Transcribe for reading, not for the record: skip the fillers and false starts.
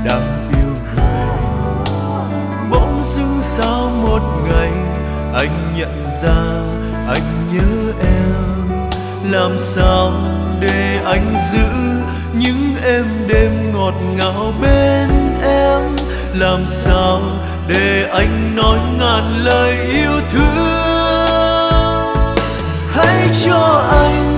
đang yêu người. Bỗng dưng sao một ngày anh nhận ra anh nhớ em. Làm sao để anh giữ những êm đêm ngọt ngào bên em? Làm sao để anh nói ngàn lời yêu thương? Hãy cho anh